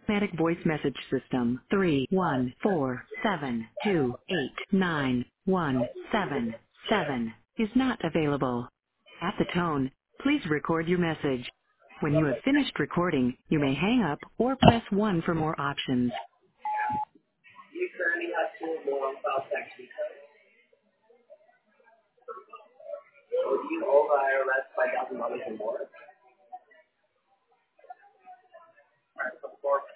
automatic voice message system 31472891777 is not available. At the tone, please record your message. When you have finished recording, you may hang up or press 1 for more options. You currently have two more South Texas. So do you owe IRS $5,000 or more?